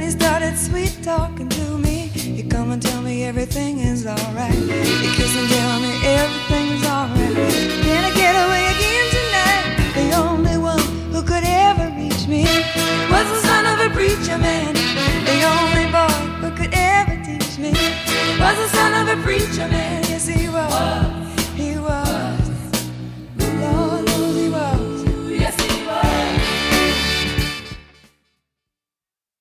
he started sweet talking to me. He come and tell me everything is alright. He kiss and tell me everything